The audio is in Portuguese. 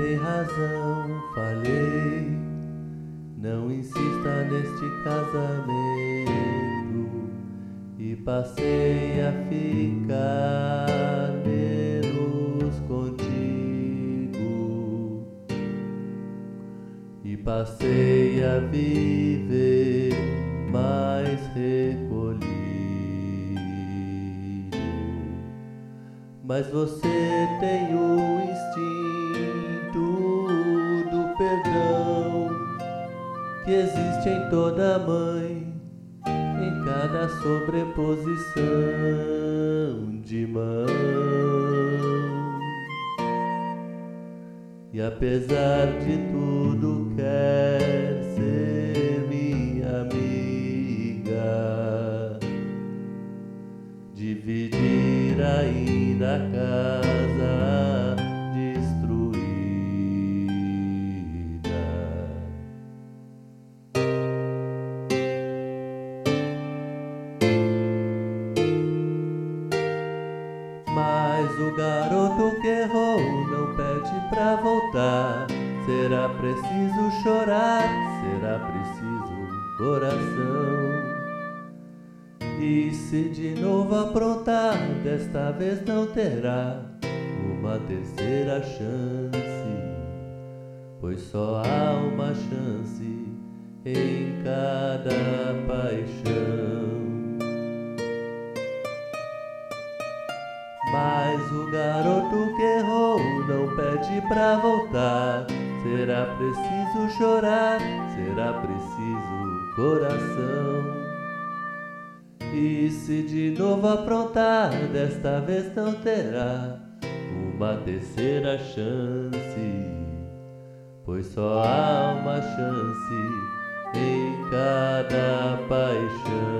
tem razão, falhei. Não insista neste casamento e passei a ficar menos contigo e passei a viver mais recolhido. Mas você tem o instinto do perdão que existe em toda mãe, em cada sobreposição de mão. E apesar de tudo quer ser minha amiga, dividir ainda a casa destruída. Mas o garoto que errou não pede pra voltar. Será preciso chorar, será preciso coração. E se de novo aprontar, desta vez não terá uma terceira chance, pois só há uma chance em cada paixão. Mas o garoto que errou não pede pra voltar. Será preciso chorar, será preciso coração. E se de novo aprontar, desta vez não terá uma terceira chance, pois só há uma chance em cada paixão.